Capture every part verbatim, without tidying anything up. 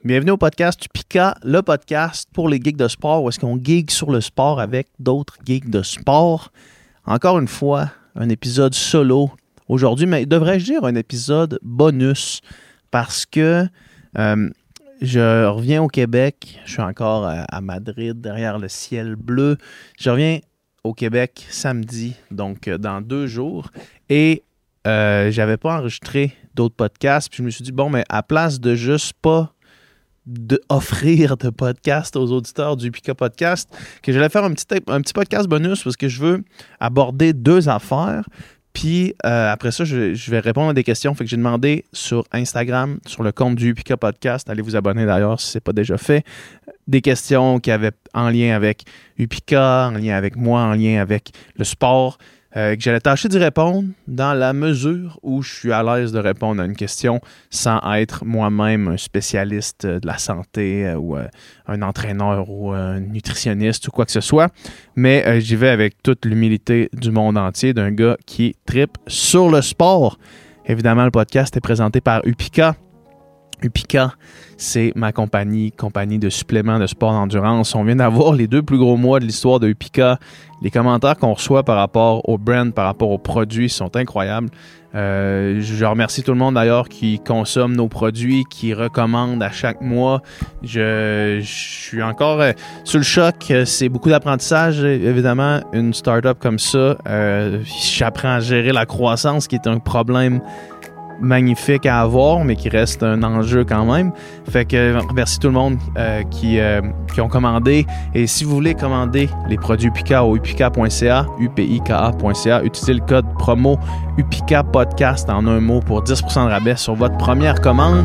Bienvenue au podcast Upika, le podcast pour les geeks de sport, où est-ce qu'on geek sur le sport avec d'autres geeks de sport. Encore une fois, un épisode solo aujourd'hui, mais devrais-je dire un épisode bonus, parce que euh, je reviens au Québec, je suis encore à, à Madrid, derrière le ciel bleu. Je reviens au Québec samedi, donc dans deux jours, et euh, j'avais pas enregistré d'autres podcasts, puis je me suis dit, bon, mais à place de juste pas d'offrir de podcast aux auditeurs du Upika Podcast, que j'allais faire un petit, un petit podcast bonus parce que je veux aborder deux affaires. Puis euh, après ça, je, je vais répondre à des questions. Fait que j'ai demandé sur Instagram, sur le compte du Upika Podcast, allez vous abonner d'ailleurs si ce n'est pas déjà fait, des questions qui avaient en lien avec Upika, en lien avec moi, en lien avec le sport. Euh, que j'allais tâcher d'y répondre dans la mesure où je suis à l'aise de répondre à une question sans être moi-même un spécialiste de la santé euh, ou euh, un entraîneur ou un nutritionniste ou quoi que ce soit. Mais euh, j'y vais avec toute l'humilité du monde entier d'un gars qui trippe sur le sport. Évidemment, le podcast est présenté par Upika. Upika, c'est ma compagnie, compagnie de suppléments de sport d'endurance. On vient d'avoir les deux plus gros mois de l'histoire de Upika. Les commentaires qu'on reçoit par rapport au brand, par rapport aux produits sont incroyables. Euh, je remercie tout le monde d'ailleurs qui consomme nos produits, qui recommande à chaque mois. Je, je suis encore euh, sous le choc. C'est beaucoup d'apprentissage, évidemment. Une start-up comme ça, euh, j'apprends à gérer la croissance, qui est un problème magnifique à avoir, mais qui reste un enjeu quand même. Fait que merci tout le monde euh, qui, euh, qui ont commandé. Et si vous voulez commander les produits Upika au upika point c a, U P I K A point C A, utilisez le code promo Upika Podcast en un mot pour dix pour cent de rabais sur votre première commande.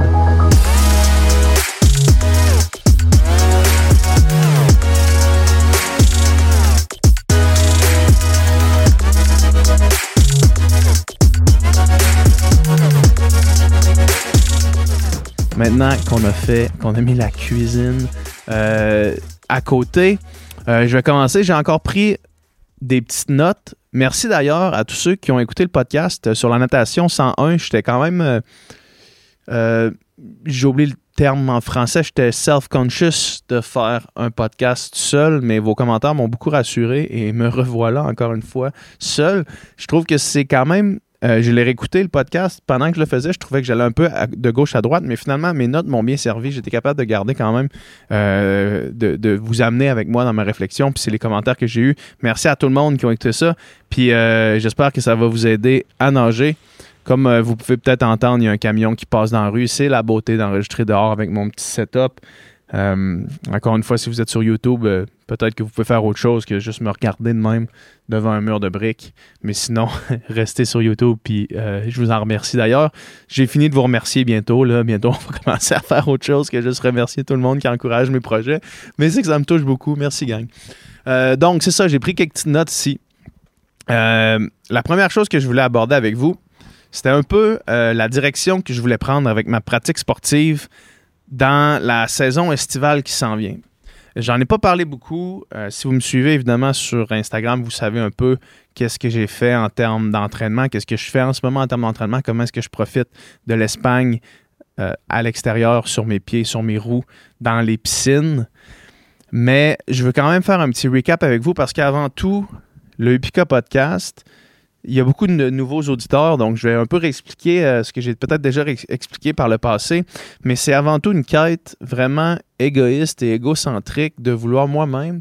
Maintenant qu'on a fait, qu'on a mis la cuisine euh, à côté, euh, je vais commencer. J'ai encore pris des petites notes. Merci d'ailleurs à tous ceux qui ont écouté le podcast sur la notation cent un. J'étais quand même... Euh, euh, j'ai oublié le terme en français. J'étais self-conscious de faire un podcast seul, mais vos commentaires m'ont beaucoup rassuré et me revoilà encore une fois seul. Je trouve que c'est quand même... Euh, je l'ai réécouté, le podcast. Pendant que je le faisais, je trouvais que j'allais un peu à, de gauche à droite, mais finalement, mes notes m'ont bien servi. J'étais capable de garder quand même, euh, de, de vous amener avec moi dans ma réflexion. Puis c'est les commentaires que j'ai eus. Merci à tout le monde qui ont écouté ça. Puis euh, j'espère que ça va vous aider à nager. Comme euh, vous pouvez peut-être entendre, il y a un camion qui passe dans la rue. C'est la beauté d'enregistrer dehors avec mon petit setup. Euh, encore une fois, si vous êtes sur YouTube, euh, peut-être que vous pouvez faire autre chose que juste me regarder de même devant un mur de briques. Mais sinon, restez sur YouTube, puis euh, je vous en remercie d'ailleurs. J'ai fini de vous remercier bientôt. Là. Bientôt, on va commencer à faire autre chose que juste remercier tout le monde qui encourage mes projets. Mais c'est que ça me touche beaucoup. Merci, gang. Euh, donc, c'est ça, j'ai pris quelques petites notes ici. Euh, la première chose que je voulais aborder avec vous, c'était un peu euh, la direction que je voulais prendre avec ma pratique sportive dans la saison estivale qui s'en vient. J'en ai pas parlé beaucoup. Euh, si vous me suivez évidemment sur Instagram, vous savez un peu qu'est-ce que j'ai fait en termes d'entraînement, qu'est-ce que je fais en ce moment en termes d'entraînement, comment est-ce que je profite de l'Espagne euh, à l'extérieur, sur mes pieds, sur mes roues, dans les piscines. Mais je veux quand même faire un petit recap avec vous parce qu'avant tout, le Upika Podcast, il y a beaucoup de nouveaux auditeurs, donc je vais un peu réexpliquer euh, ce que j'ai peut-être déjà ré- expliqué par le passé, mais c'est avant tout une quête vraiment égoïste et égocentrique de vouloir moi-même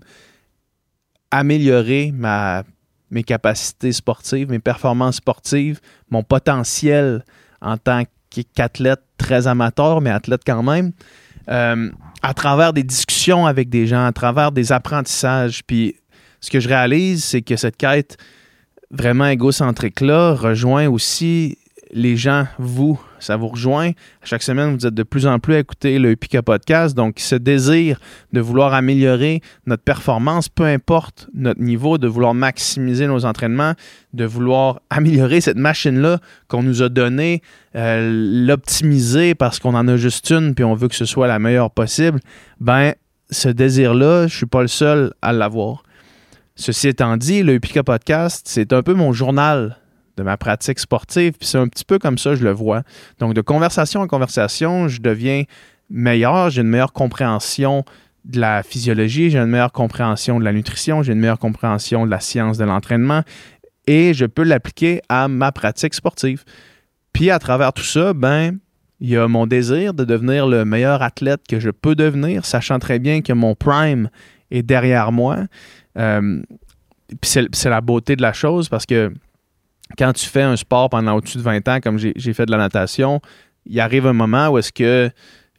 améliorer ma, mes capacités sportives, mes performances sportives, mon potentiel en tant qu'athlète très amateur, mais athlète quand même, euh, à travers des discussions avec des gens, à travers des apprentissages. Puis ce que je réalise, c'est que cette quête vraiment égocentrique-là rejoint aussi les gens, vous, ça vous rejoint. À chaque semaine, vous êtes de plus en plus à écouter le Upika Podcast, donc ce désir de vouloir améliorer notre performance, peu importe notre niveau, de vouloir maximiser nos entraînements, de vouloir améliorer cette machine-là qu'on nous a donnée, euh, l'optimiser parce qu'on en a juste une puis on veut que ce soit la meilleure possible, ben ce désir-là, je ne suis pas le seul à l'avoir. Ceci étant dit, le Upika Podcast, c'est un peu mon journal de ma pratique sportive, puis c'est un petit peu comme ça je le vois. Donc, de conversation en conversation, je deviens meilleure, j'ai une meilleure compréhension de la physiologie, j'ai une meilleure compréhension de la nutrition, j'ai une meilleure compréhension de la science de l'entraînement et je peux l'appliquer à ma pratique sportive. Puis à travers tout ça, ben, il y a mon désir de devenir le meilleur athlète que je peux devenir, sachant très bien que mon prime est derrière moi. Euh, puis c'est, c'est la beauté de la chose parce que quand tu fais un sport pendant au-dessus de vingt ans, comme j'ai, j'ai fait de la natation, il arrive un moment où est-ce que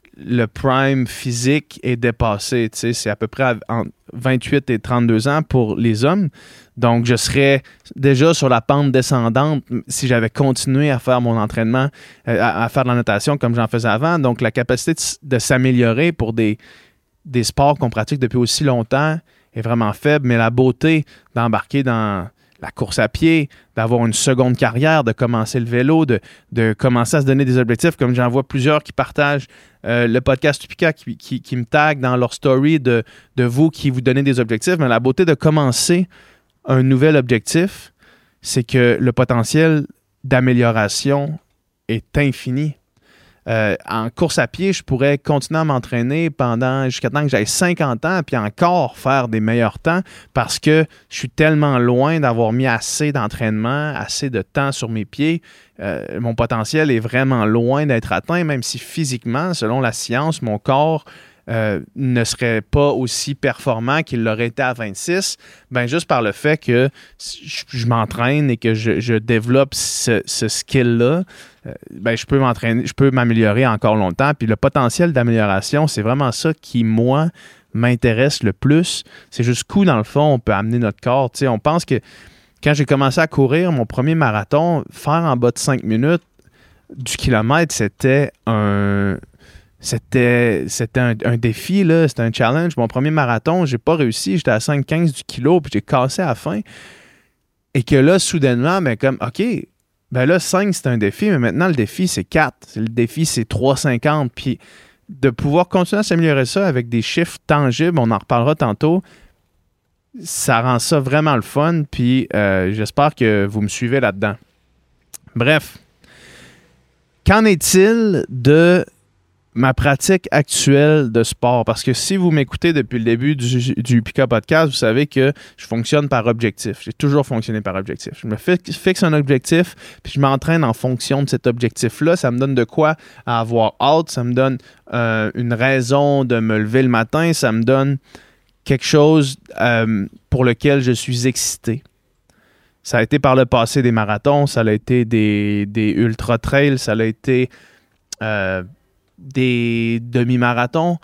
le prime physique est dépassé. Tu sais, c'est à peu près entre vingt-huit et trente-deux ans pour les hommes. Donc, je serais déjà sur la pente descendante si j'avais continué à faire mon entraînement, euh, à, à faire de la natation comme j'en faisais avant. Donc, la capacité de, de s'améliorer pour des, des sports qu'on pratique depuis aussi longtemps est vraiment faible. Mais la beauté d'embarquer dans la course à pied, d'avoir une seconde carrière, de commencer le vélo, de, de commencer à se donner des objectifs, comme j'en vois plusieurs qui partagent euh, le podcast Tupika, qui, qui, qui me taguent dans leur story de, de vous qui vous donnez des objectifs. Mais la beauté de commencer un nouvel objectif, c'est que le potentiel d'amélioration est infini. Euh, en course à pied, je pourrais continuer à m'entraîner pendant jusqu'à temps que j'aille cinquante ans puis encore faire des meilleurs temps parce que je suis tellement loin d'avoir mis assez d'entraînement, assez de temps sur mes pieds. Euh, mon potentiel est vraiment loin d'être atteint, même si physiquement, selon la science, mon corps euh, ne serait pas aussi performant qu'il l'aurait été à vingt-six. Ben, juste par le fait que je, je m'entraîne et que je, je développe ce, ce skill-là, ben, je peux m'entraîner, je peux m'améliorer encore longtemps. Puis le potentiel d'amélioration, c'est vraiment ça qui, moi, m'intéresse le plus. C'est jusqu'où, dans le fond, on peut amener notre corps. Tu sais, on pense que quand j'ai commencé à courir mon premier marathon, faire en bas de cinq minutes du kilomètre, c'était un... C'était, c'était un, un défi, là. C'était un challenge. Mon premier marathon, j'ai pas réussi. J'étais à cinq quinze du kilo, puis j'ai cassé à la fin. Et que là, soudainement, ben comme, OK, ben là, cinq, c'est un défi, mais maintenant, le défi, c'est quatre. Le défi, c'est trois cinquante. Puis de pouvoir continuer à s'améliorer ça avec des chiffres tangibles, on en reparlera tantôt, ça rend ça vraiment le fun. Puis euh, j'espère que vous me suivez là-dedans. Bref, qu'en est-il de ma pratique actuelle de sport? Parce que si vous m'écoutez depuis le début du, du Pika Podcast, vous savez que je fonctionne par objectif. J'ai toujours fonctionné par objectif. Je me fixe un objectif, puis je m'entraîne en fonction de cet objectif-là. Ça me donne de quoi avoir hâte. Ça me donne euh, une raison de me lever le matin. Ça me donne quelque chose euh, pour lequel je suis excité. Ça a été par le passé des marathons, ça a été des, des ultra-trails, ça a été... Euh, des demi-marathons.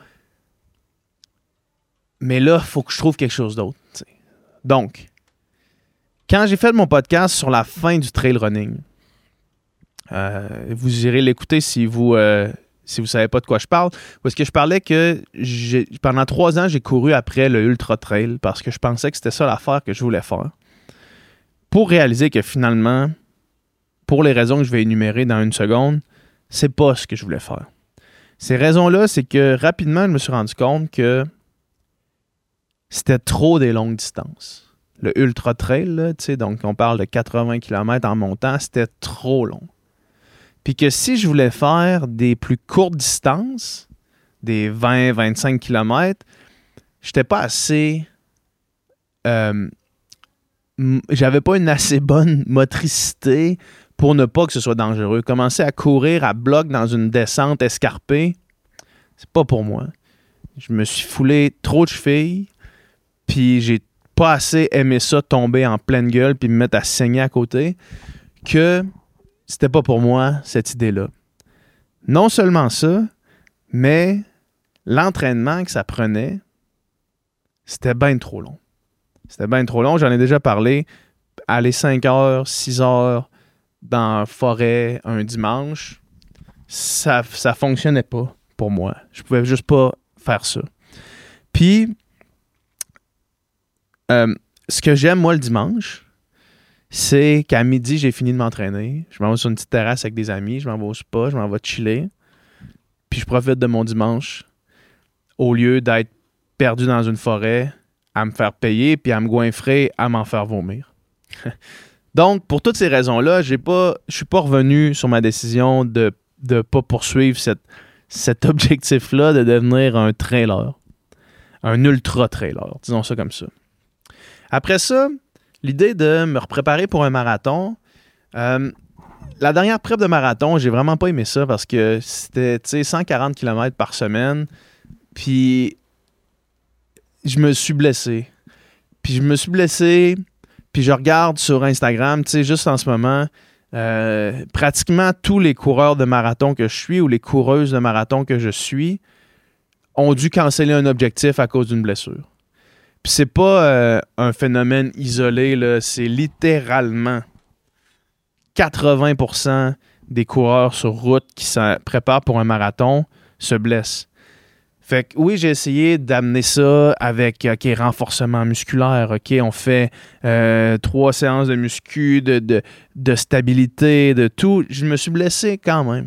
Mais là, il faut que je trouve quelque chose d'autre. T'sais. Donc, quand j'ai fait mon podcast sur la fin du trail running, euh, vous irez l'écouter si vous euh, si vous savez pas de quoi je parle, parce que je parlais que j'ai, pendant trois ans, j'ai couru après le Ultra Trail parce que je pensais que c'était ça l'affaire que je voulais faire. Pour réaliser que finalement, pour les raisons que je vais énumérer dans une seconde, c'est pas ce que je voulais faire. Ces raisons-là, c'est que rapidement, je me suis rendu compte que c'était trop des longues distances. Le Ultra Trail, là, tu sais, donc on parle de quatre-vingts kilomètres en montant, c'était trop long. Puis que si je voulais faire des plus courtes distances, des vingt à vingt-cinq kilomètres, j'étais pas assez... Euh, m- j'avais pas une assez bonne motricité pour ne pas que ce soit dangereux. Commencer à courir à bloc dans une descente escarpée, c'est pas pour moi. Je me suis foulé trop de chevilles, puis j'ai pas assez aimé ça tomber en pleine gueule puis me mettre à saigner à côté, que c'était pas pour moi, cette idée-là. Non seulement ça, mais l'entraînement que ça prenait, c'était bien trop long. C'était bien trop long. J'en ai déjà parlé. Aller cinq heures, six heures dans la forêt un dimanche, ça ça fonctionnait pas pour moi. Je pouvais juste pas faire ça. Puis, euh, ce que j'aime, moi, le dimanche, c'est qu'à midi, j'ai fini de m'entraîner. Je m'en vais sur une petite terrasse avec des amis, je m'en vais au spa, je m'en vais chiller. Puis je profite de mon dimanche au lieu d'être perdu dans une forêt à me faire payer puis à me goinfrer, à m'en faire vomir. Donc, pour toutes ces raisons-là, j'ai pas, je suis pas revenu sur ma décision de ne pas poursuivre cette, cet objectif-là de devenir un trailer. Un ultra-trailer, disons ça comme ça. Après ça, l'idée de me préparer pour un marathon. Euh, la dernière prep de marathon, j'ai vraiment pas aimé ça parce que c'était cent quarante kilomètres par semaine. Puis je me suis blessé. Puis je me suis blessé. Puis je regarde sur Instagram, tu sais, juste en ce moment, euh, pratiquement tous les coureurs de marathon que je suis ou les coureuses de marathon que je suis ont dû canceller un objectif à cause d'une blessure. Puis c'est pas euh, un phénomène isolé, là, c'est littéralement quatre-vingts pour cent des coureurs sur route qui se préparent pour un marathon se blessent. Fait que oui, j'ai essayé d'amener ça avec OK, renforcement musculaire, OK, on fait euh, trois séances de muscu, de, de, de stabilité, de tout. Je me suis blessé quand même.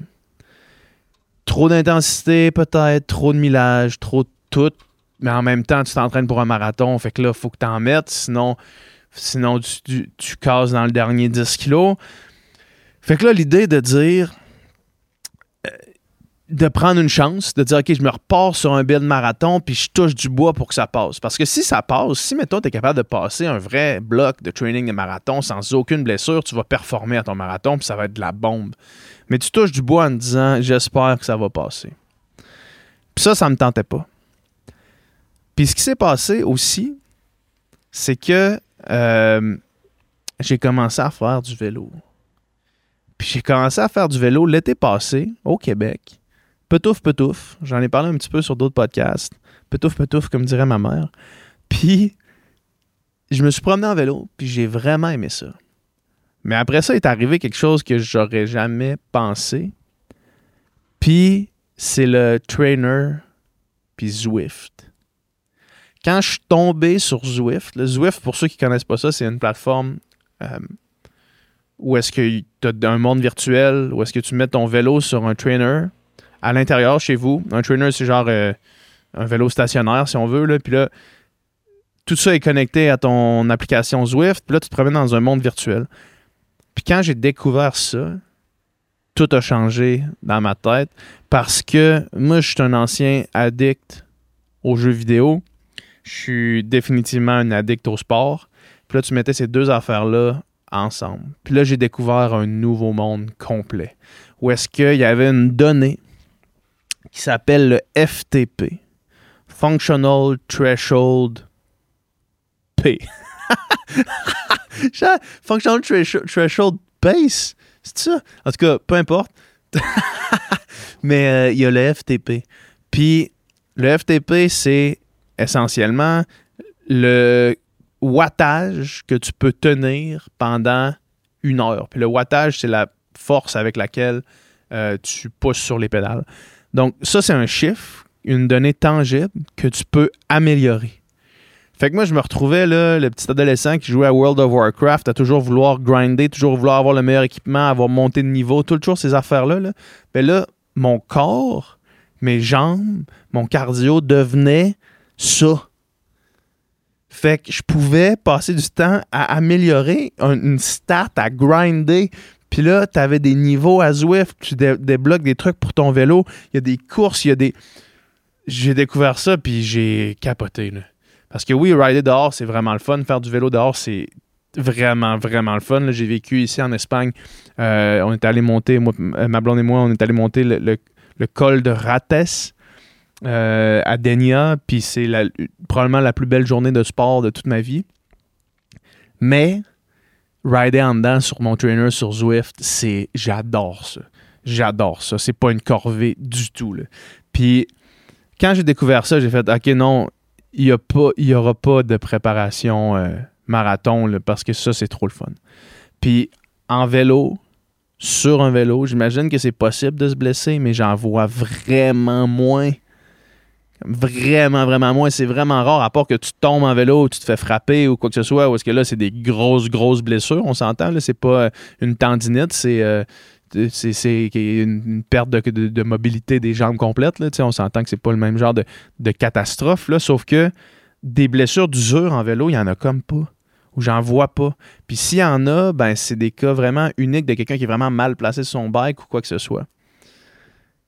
Trop d'intensité peut-être, trop de millage, trop de tout. Mais en même temps, tu t'entraînes pour un marathon, fait que là, il faut que tu en mettes, sinon, sinon tu, tu, tu casses dans le dernier dix kilos. Fait que là, l'idée de dire, euh, de prendre une chance, de dire, OK, je me repars sur un build marathon, puis je touche du bois pour que ça passe. Parce que si ça passe, si, mettons, tu es capable de passer un vrai bloc de training de marathon sans aucune blessure, tu vas performer à ton marathon, puis ça va être de la bombe. Mais tu touches du bois en te disant, j'espère que ça va passer. Puis ça, ça me tentait pas. Puis ce qui s'est passé aussi, c'est que euh, j'ai commencé à faire du vélo. Puis j'ai commencé à faire du vélo l'été passé au Québec. Petouf, petouf. J'en ai parlé un petit peu sur d'autres podcasts. Petouf, petouf, comme dirait ma mère. Puis je me suis promené en vélo, puis j'ai vraiment aimé ça. Mais après ça, est arrivé quelque chose que j'aurais jamais pensé. Puis c'est le trainer, puis Zwift. Quand je suis tombé sur Zwift, le Zwift, pour ceux qui ne connaissent pas ça, c'est une plateforme euh, où est-ce que tu as un monde virtuel, où est-ce que tu mets ton vélo sur un trainer à l'intérieur chez vous. Un trainer, c'est genre euh, un vélo stationnaire, si on veut. Là. Puis là, tout ça est connecté à ton application Zwift. Puis là, tu te promènes dans un monde virtuel. Puis quand j'ai découvert ça, tout a changé dans ma tête parce que moi, je suis un ancien addict aux jeux vidéo. Je suis définitivement un addict au sport. Puis là, tu mettais ces deux affaires-là ensemble. Puis là, j'ai découvert un nouveau monde complet. Où est-ce qu'il y avait une donnée qui s'appelle le F T P. Functional Threshold P. Functional Threshold Pace. C'est ça? En tout cas, peu importe. Mais euh, il y a le F T P. Puis le F T P, c'est essentiellement le wattage que tu peux tenir pendant une heure. Puis le wattage, c'est la force avec laquelle euh, tu pousses sur les pédales. Donc, ça, c'est un chiffre, une donnée tangible que tu peux améliorer. Fait que moi, je me retrouvais, là, le petit adolescent qui jouait à World of Warcraft, à toujours vouloir grinder, toujours vouloir avoir le meilleur équipement, avoir monté de niveau, toujours ces affaires-là. Là. Ben là, mon corps, mes jambes, mon cardio devenait ça. Fait que je pouvais passer du temps à améliorer un, une stat, à grinder. Puis là, tu avais des niveaux à Zwift, tu dé- débloques des trucs pour ton vélo. Il y a des courses, il y a des... J'ai découvert ça, puis j'ai capoté, là. Parce que oui, rider dehors, c'est vraiment le fun. Faire du vélo dehors, c'est vraiment, vraiment le fun. Là, j'ai vécu ici en Espagne. Euh, on est allé monter, moi, ma blonde et moi, on est allé monter le, le, le col de Rates euh, à Dénia. Puis c'est la, probablement la plus belle journée de sport de toute ma vie. Mais rider en dedans sur mon trainer sur Zwift, c'est j'adore ça. J'adore ça. C'est pas une corvée du tout, là. Puis quand j'ai découvert ça, j'ai fait « OK, non, il n'y aura pas de préparation euh, marathon là, parce que ça, c'est trop le fun. » Puis en vélo, sur un vélo, j'imagine que c'est possible de se blesser, mais j'en vois vraiment moins. Vraiment, vraiment moins. C'est vraiment rare, à part que tu tombes en vélo ou tu te fais frapper ou quoi que ce soit, ou est-ce que là, c'est des grosses, grosses blessures, on s'entend, là, c'est pas une tendinite, c'est... Euh, C'est, c'est une, une perte de, de, de mobilité des jambes complètes. Là. On s'entend que c'est pas le même genre de, de catastrophe. Là, sauf que des blessures d'usure en vélo, il n'y en a comme pas. Ou j'en vois pas. Puis s'il y en a, ben c'est des cas vraiment uniques de quelqu'un qui est vraiment mal placé sur son bike ou quoi que ce soit.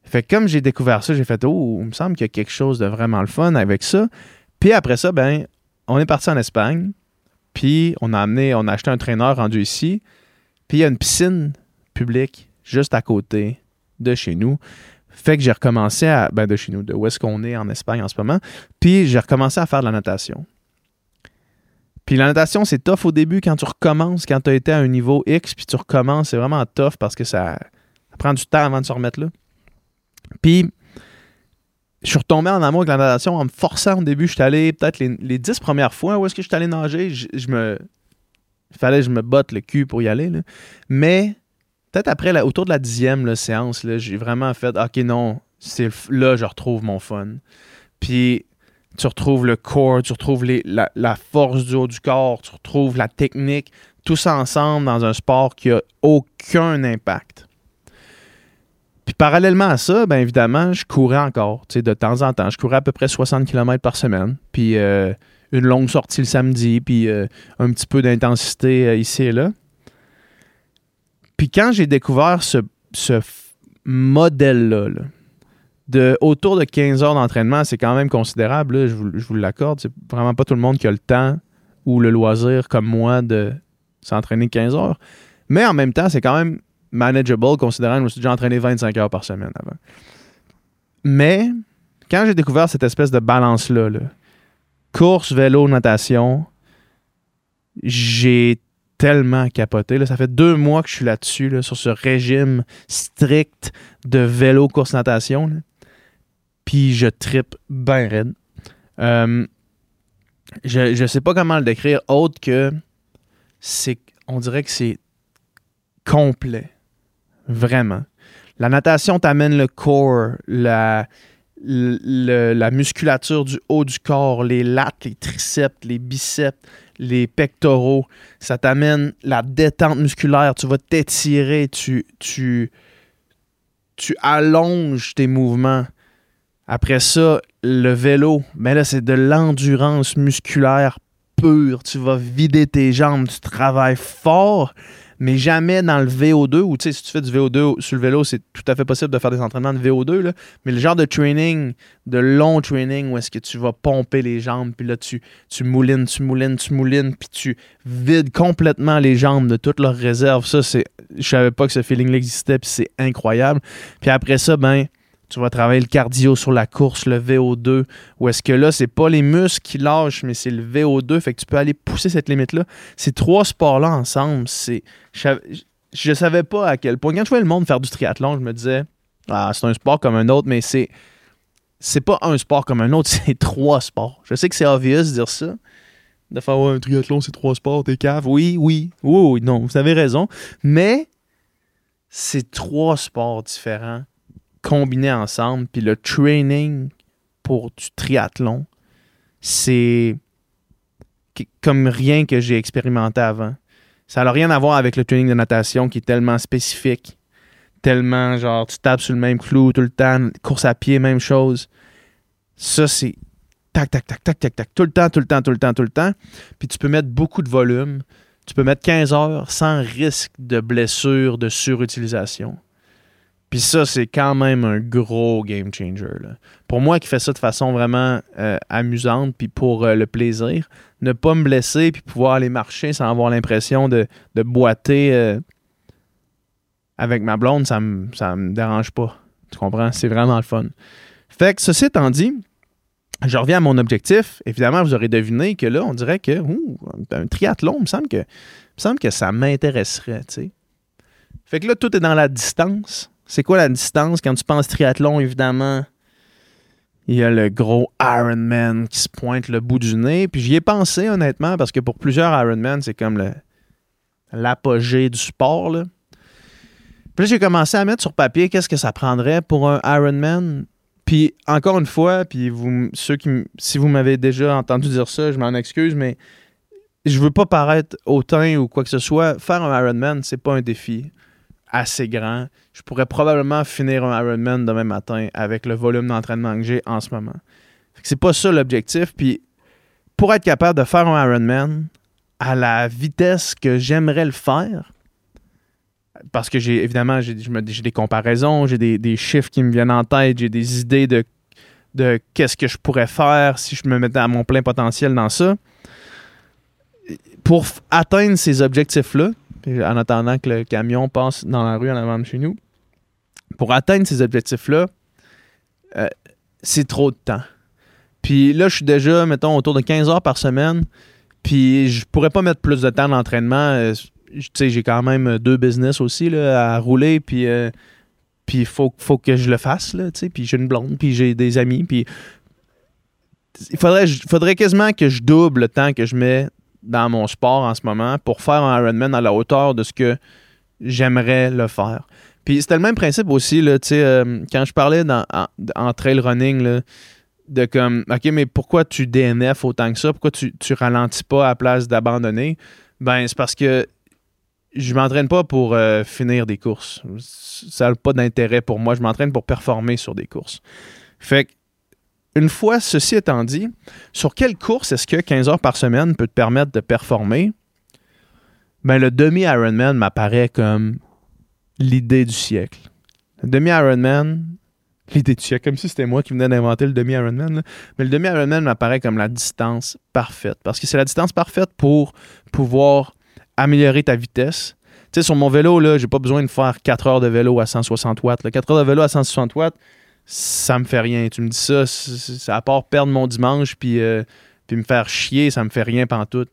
Fait que comme j'ai découvert ça, j'ai fait « Oh, il me semble qu'il y a quelque chose de vraiment le fun avec ça. » Puis après ça, ben, on est parti en Espagne. Puis on a amené, on a acheté un traîneur rendu ici. Puis il y a une piscine publique juste à côté de chez nous. Fait que j'ai recommencé à... Ben de chez nous, de où est-ce qu'on est en Espagne en ce moment. Puis j'ai recommencé à faire de la natation. Puis la natation, c'est tough au début quand tu recommences, quand tu as été à un niveau X, puis tu recommences, c'est vraiment tough parce que ça, ça prend du temps avant de se remettre là. Puis, je suis retombé en amour avec la natation en me forçant au début. Je suis allé peut-être les, les dix premières fois où est-ce que je suis allé nager. Je, je me... Il fallait que je me botte le cul pour y aller. Là. Mais, peut-être après, là, autour de la dixième là, séance, là, j'ai vraiment fait « OK, non, c'est là je retrouve mon fun. » Puis, tu retrouves le core, tu retrouves les, la, la force du haut du corps, tu retrouves la technique, tout ça ensemble dans un sport qui n'a aucun impact. Puis parallèlement à ça, bien évidemment, je courais encore, tu sais, de temps en temps. Je courais à peu près soixante kilomètres par semaine, puis euh, une longue sortie le samedi, puis euh, un petit peu d'intensité euh, ici et là. Puis quand j'ai découvert ce, ce modèle-là, là, de autour de quinze heures d'entraînement, c'est quand même considérable, là, je vous, je vous l'accorde. C'est vraiment pas tout le monde qui a le temps ou le loisir, comme moi, de s'entraîner quinze heures. Mais en même temps, c'est quand même manageable, considérant que je me suis déjà entraîné vingt-cinq heures par semaine avant. Mais, quand j'ai découvert cette espèce de balance-là, là, course, vélo, natation, j'ai tellement capoté. Là. Ça fait deux mois que je suis là-dessus, là, sur ce régime strict de vélo, course, natation. Là. Puis je trippe bien raide. Euh, je, je sais pas comment le décrire autre que c'est, on dirait que c'est complet. Vraiment. La natation t'amène le core, la, le, la musculature du haut du corps, les lats, les triceps, les biceps, les pectoraux. Ça t'amène la détente musculaire. Tu vas t'étirer, tu, tu, tu allonges tes mouvements. Après ça, le vélo, mais là, c'est de l'endurance musculaire pure. Tu vas vider tes jambes, tu travailles fort, mais jamais dans le V O deux, ou tu sais, si tu fais du V O deux sur le vélo, c'est tout à fait possible de faire des entraînements de V O deux, là, mais le genre de training, de long training, où est-ce que tu vas pomper les jambes, puis là, tu, tu moulines, tu moulines, tu moulines, puis tu vides complètement les jambes de toutes leurs réserves. Ça, c'est... Je savais pas que ce feeling-là existait, puis c'est incroyable. Puis après ça, ben... tu vas travailler le cardio sur la course, le V O deux, où est-ce que là, c'est pas les muscles qui lâchent, mais c'est le V O deux, fait que tu peux aller pousser cette limite-là. Ces trois sports-là ensemble, c'est... Je, je savais pas à quel point... Quand je voyais le monde faire du triathlon, je me disais, ah, c'est un sport comme un autre, mais c'est... C'est pas un sport comme un autre, c'est trois sports. Je sais que c'est obvious de dire ça. De faire, ouais, un triathlon, c'est trois sports, t'es cave. Oui, oui, oui, oui, non, vous avez raison. Mais c'est trois sports différents combinés ensemble, puis le training pour du triathlon, c'est comme rien que j'ai expérimenté avant. Ça n'a rien à voir avec le training de natation qui est tellement spécifique, tellement genre tu tapes sur le même clou tout le temps, course à pied, même chose. Ça, c'est tac, tac, tac, tac, tac, tac, tout le temps, tout le temps, tout le temps, tout le temps. Puis tu peux mettre beaucoup de volume. Tu peux mettre quinze heures sans risque de blessure, de surutilisation. Puis ça, c'est quand même un gros game changer. Là. Pour moi qui fais ça de façon vraiment euh, amusante, puis pour euh, le plaisir, ne pas me blesser, puis pouvoir aller marcher sans avoir l'impression de, de boiter euh, avec ma blonde, ça me, ça me dérange pas. Tu comprends? C'est vraiment le fun. Fait que ceci étant dit, je reviens à mon objectif. Évidemment, vous aurez deviné que là, on dirait que ouh, un triathlon, il me semble que, il me semble que ça m'intéresserait. T'sais. Fait que là, tout est dans la distance. C'est quoi la distance? Quand tu penses triathlon, évidemment, il y a le gros Ironman qui se pointe le bout du nez. Puis j'y ai pensé, honnêtement, parce que pour plusieurs Ironman, c'est comme le, l'apogée du sport. Là. Puis là, j'ai commencé à mettre sur papier qu'est-ce que ça prendrait pour un Ironman. Puis encore une fois, puis vous, ceux qui, si vous m'avez déjà entendu dire ça, je m'en excuse, mais je veux pas paraître hautain ou quoi que ce soit. Faire un Ironman, c'est pas un défi assez grand. Je pourrais probablement finir un Ironman demain matin avec le volume d'entraînement que j'ai en ce moment. Fait que c'est pas ça l'objectif. Puis pour être capable de faire un Ironman à la vitesse que j'aimerais le faire, parce que j'ai évidemment j'ai, j'ai des comparaisons, j'ai des, des chiffres qui me viennent en tête, j'ai des idées de, de qu'est-ce que je pourrais faire si je me mettais à mon plein potentiel dans ça. Pour f- atteindre ces objectifs-là, en attendant que le camion passe dans la rue en avant de chez nous, pour atteindre ces objectifs-là, euh, c'est trop de temps. Puis là, je suis déjà, mettons, autour de quinze heures par semaine, puis je pourrais pas mettre plus de temps d'entraînement. Euh, tu sais, j'ai quand même deux business aussi là, à rouler, puis euh, il faut, faut que je le fasse, là, tu sais, puis j'ai une blonde, puis j'ai des amis, puis il faudrait, faudrait quasiment que je double le temps que je mets dans mon sport en ce moment pour faire un Ironman à la hauteur de ce que j'aimerais le faire. Puis c'était le même principe aussi, là, tu sais, euh, quand je parlais dans, en, en trail running, là, de comme, OK, mais pourquoi tu D N F autant que ça? Pourquoi tu, tu ralentis pas à la place d'abandonner? Ben, c'est parce que je m'entraîne pas pour euh, finir des courses. Ça n'a pas d'intérêt pour moi. Je m'entraîne pour performer sur des courses. Fait que, une fois ceci étant dit, sur quelle course est-ce que quinze heures par semaine peut te permettre de performer? Ben, le demi-Ironman m'apparaît comme l'idée du siècle. Le demi-Ironman, l'idée du siècle, comme si c'était moi qui venais d'inventer le demi-Ironman, là. Mais le demi-Ironman m'apparaît comme la distance parfaite. Parce que c'est la distance parfaite pour pouvoir améliorer ta vitesse. Tu sais, sur mon vélo, là, j'ai pas besoin de faire quatre heures de vélo à cent soixante watts. Là. quatre heures de vélo à cent soixante watts, ça me fait rien. Tu me dis ça, c'est, c'est à part perdre mon dimanche puis, euh, puis me faire chier, ça me fait rien pantoute.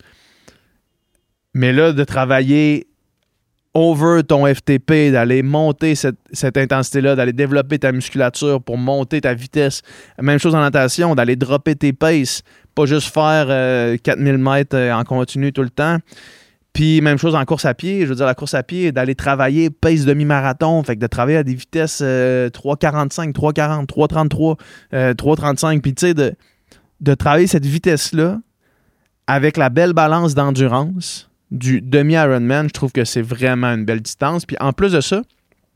Mais là, de travailler over ton F T P, d'aller monter cette, cette intensité-là, d'aller développer ta musculature pour monter ta vitesse. Même chose en natation, d'aller dropper tes paces, pas juste faire euh, quatre mille mètres en continu tout le temps. Puis même chose en course à pied, je veux dire la course à pied, d'aller travailler pace demi-marathon, fait que de travailler à des vitesses euh, trois quarante-cinq, trois quarante, trois trente-trois, euh, trois trente-cinq, puis tu sais, de, de travailler cette vitesse-là avec la belle balance d'endurance du demi-Ironman, je trouve que c'est vraiment une belle distance. Puis en plus de ça,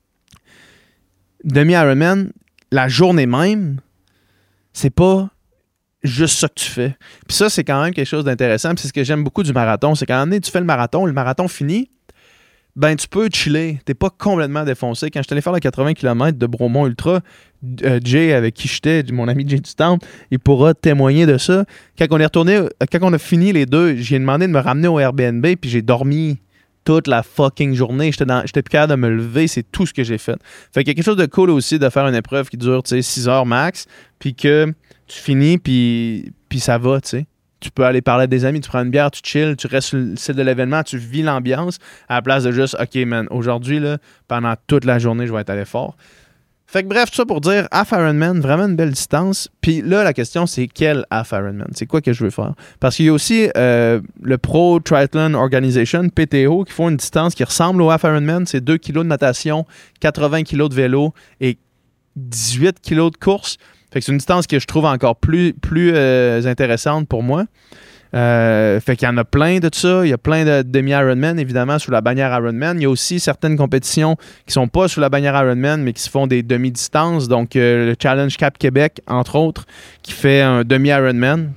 demi-Ironman, la journée même, c'est pas juste ça que tu fais. Puis ça, c'est quand même quelque chose d'intéressant. Puis c'est ce que j'aime beaucoup du marathon. C'est qu'à un moment donné, tu fais le marathon, le marathon finit, ben tu peux chiller. T'es pas complètement défoncé. Quand je suis allé faire le quatre-vingts kilomètres de Bromont Ultra, euh, Jay, avec qui j'étais, mon ami Jay du Temple, il pourra témoigner de ça. Quand on est retourné, quand on a fini les deux, j'ai demandé de me ramener au Airbnb, puis j'ai dormi toute la fucking journée. J'étais, dans, j'étais plus capable de me lever. C'est tout ce que j'ai fait. Fait qu'il y a quelque chose de cool aussi de faire une épreuve qui dure, tu sais, six heures max, puis que tu finis, puis, puis ça va, tu sais. Tu peux aller parler à des amis, tu prends une bière, tu chill, tu restes sur le site de l'événement, tu vis l'ambiance, à la place de juste, OK, man, aujourd'hui, là, pendant toute la journée, je vais être allé fort. Fait que bref, tout ça pour dire, half Ironman, vraiment une belle distance. Puis là, la question, c'est quel half Ironman? C'est quoi que je veux faire? Parce qu'il y a aussi euh, le Pro Triathlon Organization, P T O, qui font une distance qui ressemble au half Ironman. C'est deux kilos de natation, quatre-vingts kilos de vélo et dix-huit kilos de course. Fait que c'est une distance que je trouve encore plus, plus euh, intéressante pour moi. Euh, fait qu'il y en a plein de ça. Il y a plein de demi-Ironman, évidemment, sous la bannière Ironman. Il y a aussi certaines compétitions qui sont pas sous la bannière Ironman, mais qui se font des demi-distances. Donc, euh, le Challenge Cap Québec, entre autres, qui fait un demi-Ironman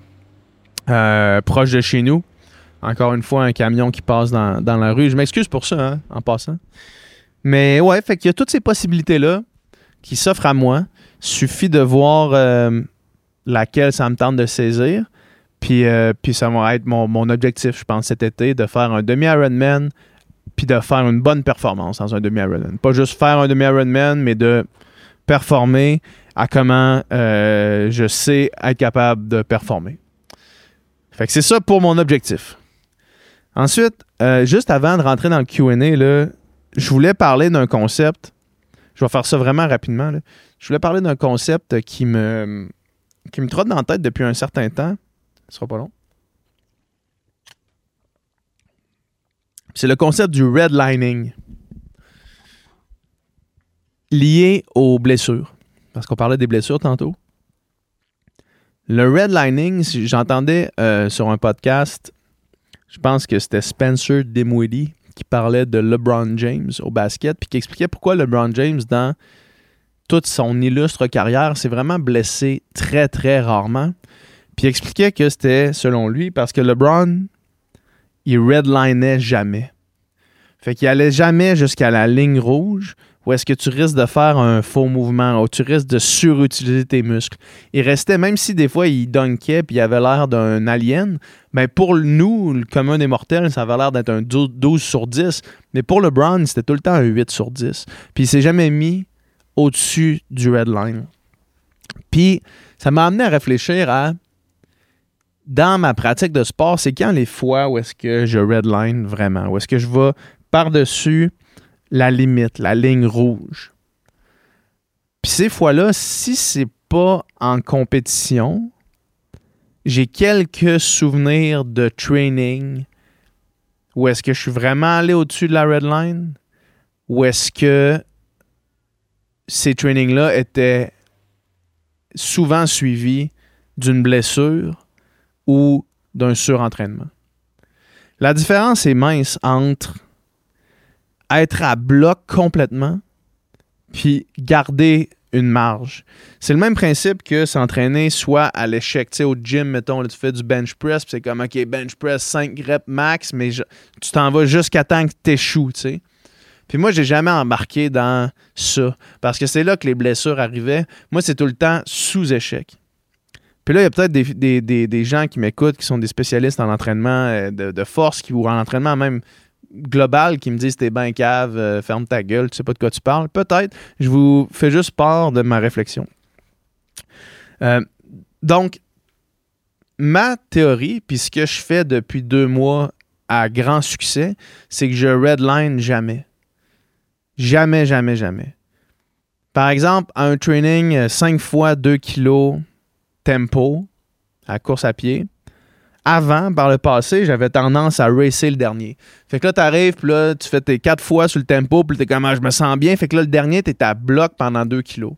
euh, proche de chez nous. Encore une fois, un camion qui passe dans, dans la rue. Je m'excuse pour ça, hein, en passant. Mais ouais, fait qu'il y a toutes ces possibilités-là qui s'offrent à moi. Suffit de voir euh, laquelle ça me tente de saisir. Puis, euh, puis ça va être mon, mon objectif, je pense, cet été, de faire un demi-Ironman puis de faire une bonne performance dans un demi-Ironman. Pas juste faire un demi-Ironman, mais de performer à comment euh, je sais être capable de performer. Fait que c'est ça pour mon objectif. Ensuite, euh, juste avant de rentrer dans le Q and A, là, je voulais parler d'un concept. Je vais faire ça vraiment rapidement, là. Je voulais parler d'un concept qui me, qui me trotte dans la tête depuis un certain temps. Ce sera pas long. C'est le concept du redlining lié aux blessures. Parce qu'on parlait des blessures tantôt. Le redlining, j'entendais euh, sur un podcast, je pense que c'était Spencer Dinwiddie qui parlait de LeBron James au basket, puis qui expliquait pourquoi LeBron James, dans toute son illustre carrière, s'est vraiment blessé très, très rarement. Puis il expliquait que c'était, selon lui, parce que LeBron, il redlinait jamais. Fait qu'il allait jamais jusqu'à la ligne rouge où est-ce que tu risques de faire un faux mouvement, où tu risques de surutiliser tes muscles. Il restait, même si des fois il dunkait puis il avait l'air d'un alien, ben pour nous, le commun des mortels, ça avait l'air d'être un douze sur dix. Mais pour LeBron, c'était tout le temps un huit sur dix. Puis il s'est jamais mis au-dessus du red line. Puis ça m'a amené à réfléchir à, dans ma pratique de sport, c'est quand les fois où est-ce que je redline vraiment, où est-ce que je vais par-dessus la limite, la ligne rouge. Puis ces fois-là, si c'est pas en compétition, j'ai quelques souvenirs de training où est-ce que je suis vraiment allé au-dessus de la red line, où est-ce que ces trainings-là étaient souvent suivis d'une blessure ou d'un surentraînement. La différence est mince entre être à bloc complètement puis garder une marge. C'est le même principe que s'entraîner soit à l'échec. Tu sais, au gym, mettons, là, tu fais du bench press, puis c'est comme, OK, bench press, cinq reps max, mais je, tu t'en vas jusqu'à temps que tu échoues, tu sais. Puis moi, j'ai jamais embarqué dans ça, parce que c'est là que les blessures arrivaient. Moi, c'est tout le temps sous échec. Puis là, il y a peut-être des, des, des, des gens qui m'écoutent, qui sont des spécialistes en entraînement de, de force, qui, ou en entraînement même global, qui me disent t'es ben cave, euh, ferme ta gueule, tu sais pas de quoi tu parles. Peut-être, je vous fais juste part de ma réflexion. Euh, donc, ma théorie, puis ce que je fais depuis deux mois à grand succès, c'est que je redline jamais. Jamais, jamais, jamais. Par exemple, un training cinq fois deux kilos tempo à course à pied, avant, par le passé, j'avais tendance à racer le dernier. Fait que là, t'arrives, puis là, tu fais tes quatre fois sur le tempo, puis t'es comme, ah, je me sens bien. Fait que là, le dernier, t'es à bloc pendant deux kilos.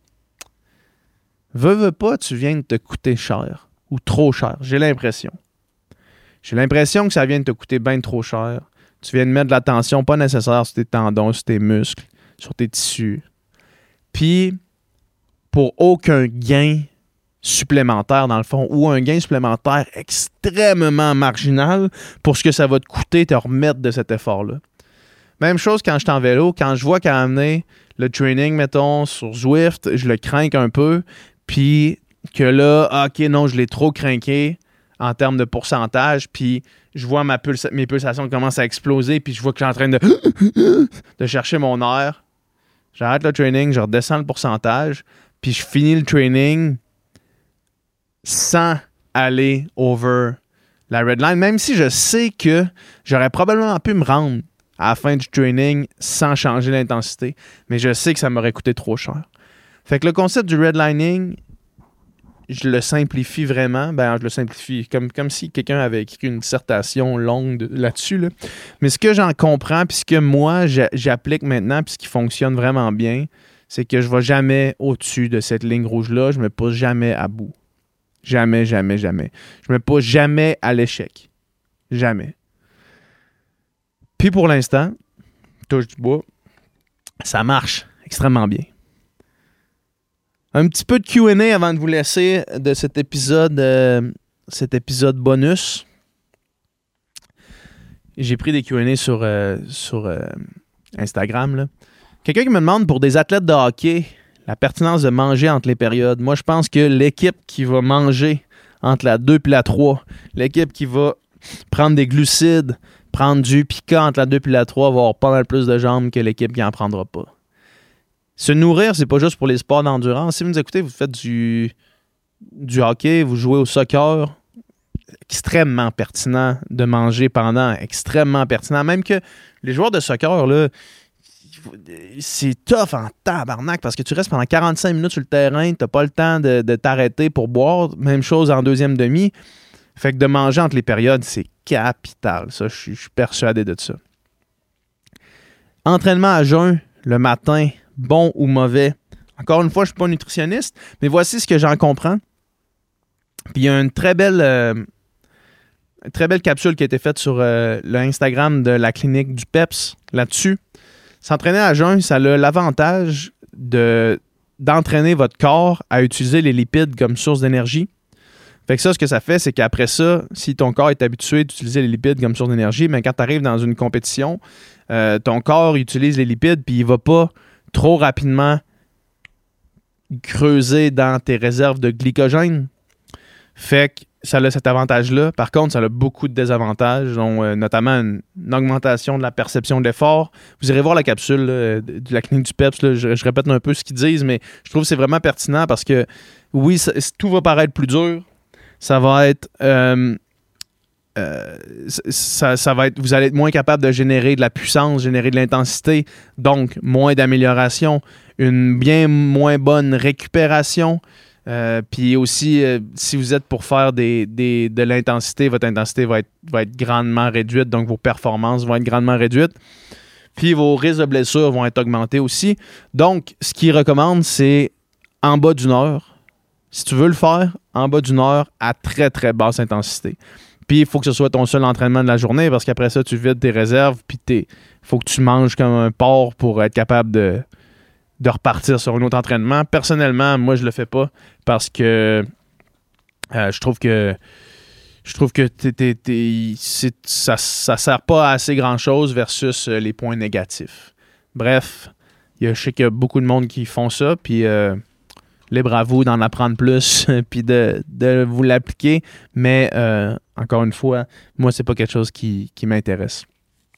Veux, veux pas, tu viens de te coûter cher. Ou trop cher. J'ai l'impression. J'ai l'impression que ça vient de te coûter bien trop cher. Tu viens de mettre de la tension pas nécessaire sur tes tendons, sur tes muscles, sur tes tissus. Puis, pour aucun gain supplémentaire dans le fond, ou un gain supplémentaire extrêmement marginal pour ce que ça va te coûter te remettre de cet effort-là. Même chose quand je suis en vélo, quand je vois qu'à amener le training, mettons, sur Zwift, je le crains un peu, puis que là, OK, non, je l'ai trop craqué en termes de pourcentage, puis je vois ma pulsa- mes pulsations commencent à exploser, puis je vois que je suis en train de, de chercher mon air. J'arrête le training, je redescends le pourcentage, puis je finis le training sans aller over la red line, même si je sais que j'aurais probablement pu me rendre à la fin du training sans changer l'intensité, mais je sais que ça m'aurait coûté trop cher. Fait que le concept du redlining, je le simplifie vraiment. Ben, je le simplifie comme, comme si quelqu'un avait écrit une dissertation longue de, là-dessus. Là. Mais ce que j'en comprends, puis ce que moi, j'a, j'applique maintenant, puis ce qui fonctionne vraiment bien, c'est que je ne vais jamais au-dessus de cette ligne rouge-là. Je ne me pousse jamais à bout. Jamais, jamais, jamais. Je me pousse jamais à l'échec. Jamais. Puis pour l'instant, touche du bois, ça marche extrêmement bien. Un petit peu de Q and A avant de vous laisser de cet épisode, euh, cet épisode bonus. J'ai pris des Q and A sur, euh, sur euh, Instagram. Là. Quelqu'un qui me demande pour des athlètes de hockey la pertinence de manger entre les périodes. Moi, je pense que l'équipe qui va manger entre la deux et la trois, l'équipe qui va prendre des glucides, prendre du piquant entre la deux et la trois, va avoir pas mal plus de jambes que l'équipe qui n'en prendra pas. Se nourrir, c'est pas juste pour les sports d'endurance. Si vous nous écoutez, vous faites du, du hockey, vous jouez au soccer, extrêmement pertinent de manger pendant, extrêmement pertinent. Même que les joueurs de soccer, là, c'est tough en tabarnak parce que tu restes pendant quarante-cinq minutes sur le terrain, t'as pas le temps de, de t'arrêter pour boire. Même chose en deuxième demi. Fait que de manger entre les périodes, c'est capital. Ça, je suis persuadé de ça. Entraînement à jeun le matin, bon ou mauvais. Encore une fois, je ne suis pas nutritionniste, mais voici ce que j'en comprends. Puis il y a une très belle, euh, une très belle capsule qui a été faite sur euh, le Instagram de la clinique du Peps là-dessus. S'entraîner à jeun, ça a l'avantage de, d'entraîner votre corps à utiliser les lipides comme source d'énergie. Fait que ça, ce que ça fait, c'est qu'après ça, si ton corps est habitué d'utiliser les lipides comme source d'énergie, mais quand tu arrives dans une compétition, euh, ton corps utilise les lipides puis il va pas trop rapidement creuser dans tes réserves de glycogène. Fait que ça a cet avantage-là. Par contre, ça a beaucoup de désavantages, dont, euh, notamment une, une augmentation de la perception de l'effort. Vous irez voir la capsule là, de, de la clinique du PEPS. Là, je, je répète un peu ce qu'ils disent, mais je trouve que c'est vraiment pertinent parce que, oui, ça, tout va paraître plus dur. Ça va être... Euh, euh, ça, ça va être... Vous allez être moins capable de générer de la puissance, générer de l'intensité, donc moins d'amélioration, une bien moins bonne récupération. Euh, puis aussi, euh, si vous êtes pour faire des, des, de l'intensité, votre intensité va être, va être grandement réduite, donc vos performances vont être grandement réduites. Puis vos risques de blessures vont être augmentés aussi. Donc, ce qu'ils recommandent, c'est en bas d'une heure. Si tu veux le faire, en bas d'une heure à très, très basse intensité. Puis il faut que ce soit ton seul entraînement de la journée parce qu'après ça, tu vides tes réserves puis il faut que tu manges comme un porc pour être capable de... de repartir sur un autre entraînement. Personnellement, moi, je le fais pas parce que euh, je trouve que je trouve que t'es, t'es, t'es, c'est, ça, ça sert pas à assez grand-chose versus euh, les points négatifs. Bref, y a, je sais qu'il y a beaucoup de monde qui font ça, puis euh, libre à vous d'en apprendre plus puis de, de vous l'appliquer, mais euh, encore une fois, moi, c'est pas quelque chose qui, qui m'intéresse.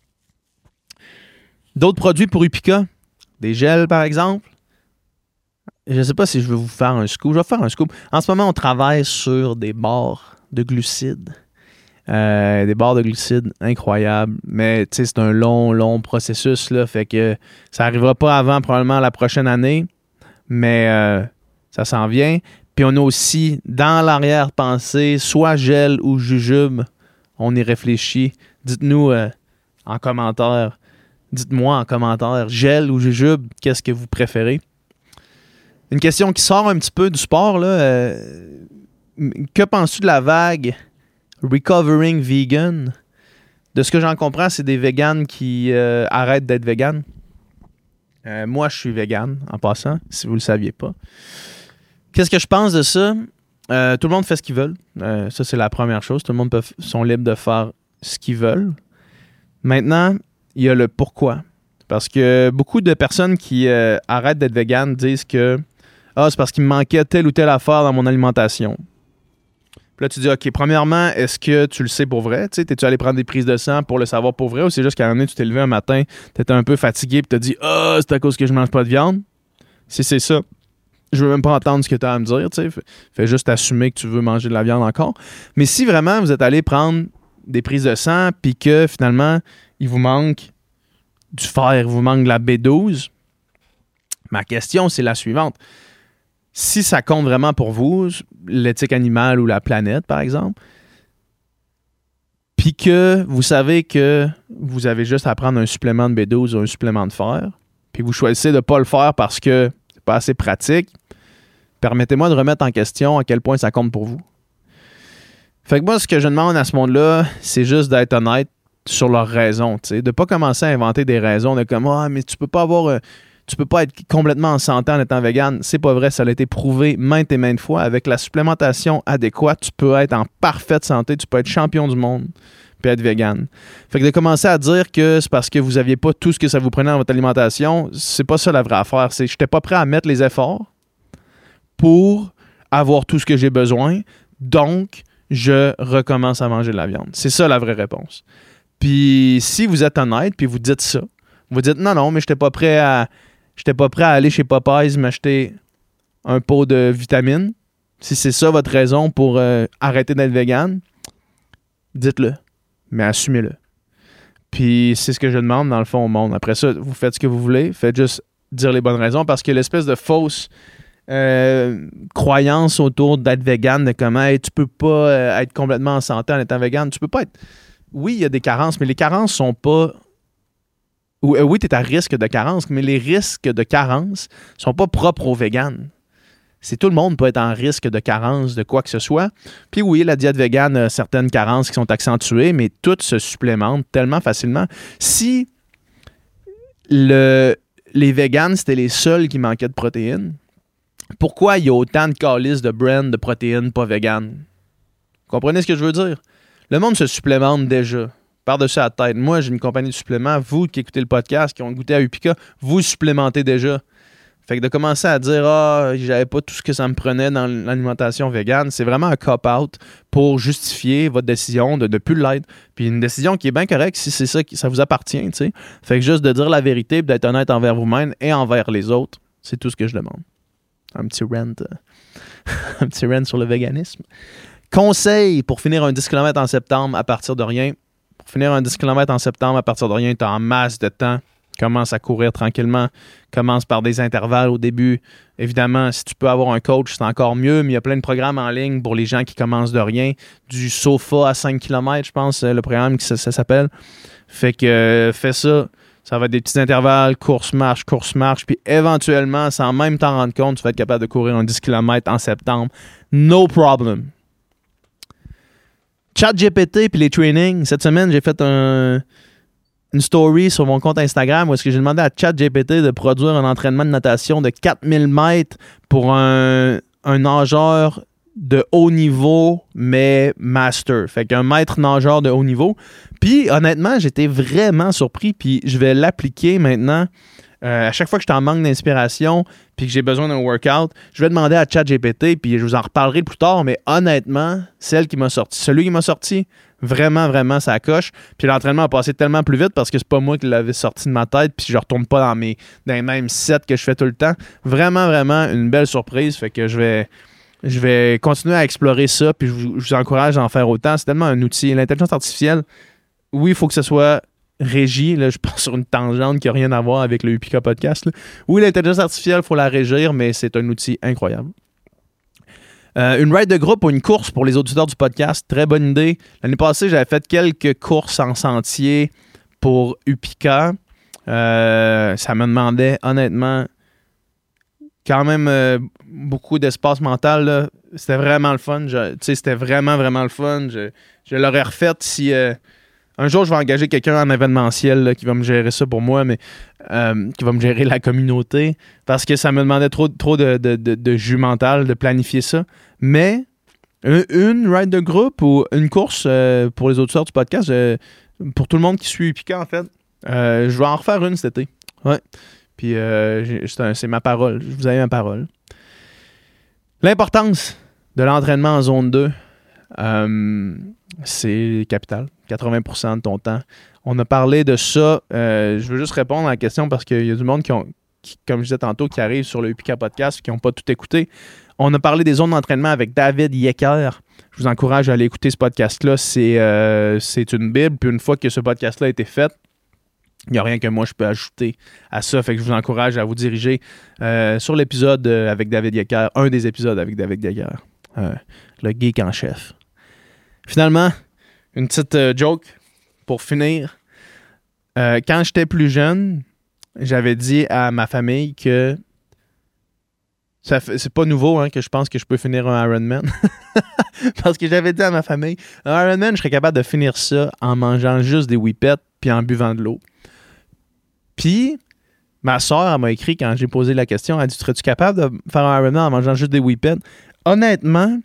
D'autres produits pour Upica? Des gels, par exemple. Je ne sais pas si je vais vous faire un scoop. Je vais faire un scoop. En ce moment, on travaille sur des barres de glucides. Euh, des barres de glucides incroyables. Mais tu sais, c'est un long, long processus. Là, fait que ça n'arrivera pas avant probablement la prochaine année. Mais euh, ça s'en vient. Puis on a aussi, dans l'arrière-pensée, soit gel ou jujube. On y réfléchit. Dites-nous euh, en commentaire. Dites-moi en commentaire, gel ou jujube, qu'est-ce que vous préférez? Une question qui sort un petit peu du sport, là. Euh, que penses-tu de la vague Recovering Vegan? De ce que j'en comprends, c'est des véganes qui euh, arrêtent d'être véganes. Euh, moi, je suis végane, en passant, si vous ne le saviez pas. Qu'est-ce que je pense de ça? Euh, tout le monde fait ce qu'ils veulent. Euh, ça, c'est la première chose. Tout le monde peut, sont libres de faire ce qu'ils veulent. Maintenant, il y a le pourquoi. Parce que beaucoup de personnes qui euh, arrêtent d'être véganes disent que ah, c'est parce qu'il me manquait telle ou telle affaire dans mon alimentation. Puis là, tu dis, OK, premièrement, est-ce que tu le sais pour vrai? Tu sais, t'es-tu allé prendre des prises de sang pour le savoir pour vrai? Ou c'est juste qu'à un moment donné, tu t'es levé un matin, t'étais un peu fatigué, puis t'as dit, ah, c'est à cause que je mange pas de viande? Si c'est ça, je veux même pas entendre ce que tu as à me dire. Tu sais. Fais, fais juste assumer que tu veux manger de la viande encore. Mais si vraiment vous êtes allé prendre des prises de sang, puis que finalement, il vous manque du fer, il vous manque de la B douze, ma question, c'est la suivante. Si ça compte vraiment pour vous, l'éthique animale ou la planète, par exemple, puis que vous savez que vous avez juste à prendre un supplément de B douze ou un supplément de fer, puis vous choisissez de ne pas le faire parce que c'est pas assez pratique, permettez-moi de remettre en question à quel point ça compte pour vous. Fait que moi, ce que je demande à ce monde-là, c'est juste d'être honnête sur leurs raisons, tu sais, de ne pas commencer à inventer des raisons de comme « Ah, mais tu peux pas avoir... Euh, tu peux pas être complètement en santé en étant vegan. » C'est pas vrai, ça a été prouvé maintes et maintes fois. Avec la supplémentation adéquate, tu peux être en parfaite santé, tu peux être champion du monde puis être vegan. Fait que de commencer à dire que c'est parce que vous aviez pas tout ce que ça vous prenait dans votre alimentation, c'est pas ça la vraie affaire. C'est que j'étais pas prêt à mettre les efforts pour avoir tout ce que j'ai besoin, donc je recommence à manger de la viande. C'est ça la vraie réponse. Puis si vous êtes honnête puis vous dites ça, vous dites non, non, mais j'étais pas prêt à j'étais pas prêt à aller chez Popeyes m'acheter un pot de vitamines. Si c'est ça votre raison pour euh, arrêter d'être vegan, dites-le, mais assumez-le. Puis c'est ce que je demande dans le fond au monde. Après ça, vous faites ce que vous voulez, faites juste dire les bonnes raisons parce que l'espèce de fausse euh, croyance autour d'être vegan, de comment hey, tu peux pas euh, être complètement en santé en étant vegan, tu peux pas être... Oui, il y a des carences, mais les carences sont pas... Oui, oui tu es à risque de carence, mais les risques de carence ne sont pas propres aux véganes. C'est tout le monde peut être en risque de carence de quoi que ce soit. Puis oui, la diète végane a certaines carences qui sont accentuées, mais toutes se supplémentent tellement facilement. Si le, les véganes, c'était les seuls qui manquaient de protéines, pourquoi il y a autant de calices de brands de protéines pas véganes? Vous comprenez ce que je veux dire? Le monde se supplémente déjà. Par-dessus la tête. Moi, j'ai une compagnie de suppléments. Vous qui écoutez le podcast, qui ont goûté à Upika, vous supplémentez déjà. Fait que de commencer à dire « Ah, j'avais pas tout ce que ça me prenait dans l'alimentation végane », c'est vraiment un cop-out pour justifier votre décision de ne plus l'être. Puis une décision qui est bien correcte si c'est ça qui ça vous appartient, tu sais. Fait que juste de dire la vérité et d'être honnête envers vous-même et envers les autres, c'est tout ce que je demande. Un petit rant, euh, un petit rant sur le véganisme. Conseil pour finir un dix kilomètres en septembre à partir de rien. Pour finir un dix kilomètres en septembre à partir de rien, tu as en masse de temps. Commence à courir tranquillement. Commence par des intervalles au début. Évidemment, si tu peux avoir un coach, c'est encore mieux, mais il y a plein de programmes en ligne pour les gens qui commencent de rien. Du sofa à cinq kilomètres, je pense, le programme, ça, ça s'appelle. Fait que euh, fais ça. Ça va être des petits intervalles, course-marche, course-marche. Puis éventuellement, sans même t'en rendre compte, tu vas être capable de courir un dix kilomètres en septembre. No problem. ChatGPT puis les trainings. Cette semaine, j'ai fait un... une story sur mon compte Instagram où est-ce que j'ai demandé à ChatGPT de produire un entraînement de natation de quatre mille mètres pour un, un nageur de haut niveau, mais master. Fait qu'un maître nageur de haut niveau. Puis, honnêtement, j'étais vraiment surpris, puis je vais l'appliquer maintenant. Euh, à chaque fois que je suis en manque d'inspiration puis que j'ai besoin d'un workout, je vais demander à ChatGPT, puis je vous en reparlerai plus tard, mais honnêtement, celle qui m'a sorti, celui qui m'a sorti, vraiment, vraiment, ça coche. Puis l'entraînement a passé tellement plus vite parce que c'est pas moi qui l'avais sorti de ma tête, puis je retourne pas dans, mes, dans les mêmes sets que je fais tout le temps. Vraiment, vraiment, une belle surprise. Fait que je vais, je vais continuer à explorer ça, puis je vous, je vous encourage à en faire autant. C'est tellement un outil. L'intelligence artificielle, oui, il faut que ce soit régie. Là, je pars sur une tangente qui n'a rien à voir avec le Upika Podcast. Là. Oui, l'intelligence artificielle, il faut la régir, mais c'est un outil incroyable. Euh, une ride de groupe ou une course pour les auditeurs du podcast, très bonne idée. L'année passée, j'avais fait quelques courses en sentier pour Upika. Euh, ça me demandait, honnêtement, quand même euh, beaucoup d'espace mental. Là. C'était vraiment le fun. Je, c'était vraiment, vraiment le fun. Je, je l'aurais refait si... Euh, un jour, je vais engager quelqu'un en événementiel là, qui va me gérer ça pour moi, mais euh, qui va me gérer la communauté, parce que ça me demandait trop, trop de, de, de, de jus mental de planifier ça. Mais une, une ride de groupe ou une course euh, pour les auditeurs du podcast, euh, pour tout le monde qui suit Upika, en fait, euh, je vais en refaire une cet été. Ouais. Puis euh, c'est, un, c'est ma parole. Vous avez ma parole. L'importance de l'entraînement en zone deux, euh, c'est capital. quatre-vingts pour cent de ton temps. On a parlé de ça. Euh, je veux juste répondre à la question parce qu'il y a du monde qui, ont, qui comme je disais tantôt, qui arrive sur le Upika Podcast et qui n'ont pas tout écouté. On a parlé des zones d'entraînement avec David Yecker. Je vous encourage à aller écouter ce podcast-là. C'est, euh, c'est une bible. Puis une fois que ce podcast-là a été fait, il n'y a rien que moi je peux ajouter à ça. Fait que je vous encourage à vous diriger euh, sur l'épisode avec David Yecker. Un des épisodes avec David Yecker. Euh, le geek en chef. Finalement, une petite euh, joke pour finir. Euh, quand j'étais plus jeune, j'avais dit à ma famille que ça fait, c'est pas nouveau hein, que je pense que je peux finir un Ironman. Parce que j'avais dit à ma famille, un Ironman, je serais capable de finir ça en mangeant juste des whippets puis en buvant de l'eau. Puis, ma soeur, elle m'a écrit quand j'ai posé la question, elle a dit, serais-tu capable de faire un Ironman en mangeant juste des whippets? Honnêtement,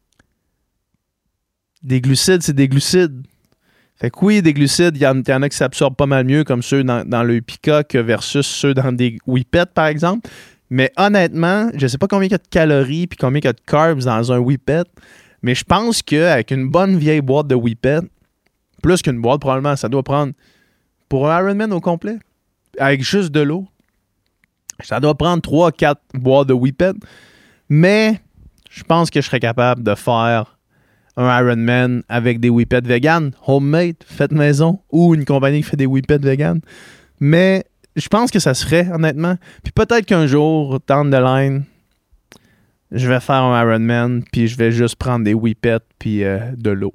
des glucides, c'est des glucides. Fait que oui, des glucides, il y, y en a qui s'absorbent pas mal mieux, comme ceux dans, dans le Upika que versus ceux dans des whippets, par exemple. Mais honnêtement, je sais pas combien il y a de calories puis combien il y a de carbs dans un whippet, mais je pense qu'avec une bonne vieille boîte de whippet, plus qu'une boîte, probablement, ça doit prendre, pour un Ironman au complet, avec juste de l'eau, ça doit prendre trois quatre boîtes de whippet. Mais je pense que je serais capable de faire un Ironman avec des whippets vegan, homemade, fait maison, ou une compagnie qui fait des whippets vegan. Mais je pense que ça se ferait, honnêtement. Puis peut-être qu'un jour, down the line, je vais faire un Ironman, puis je vais juste prendre des whippets puis euh, de l'eau.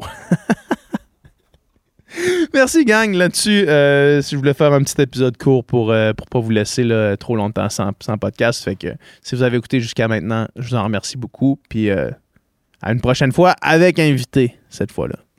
Merci, gang. Là-dessus, euh, si je voulais faire un petit épisode court pour euh, pour pas vous laisser là, trop longtemps sans, sans podcast. Fait que si vous avez écouté jusqu'à maintenant, je vous en remercie beaucoup. Puis... Euh, à une prochaine fois avec invité, cette fois-là.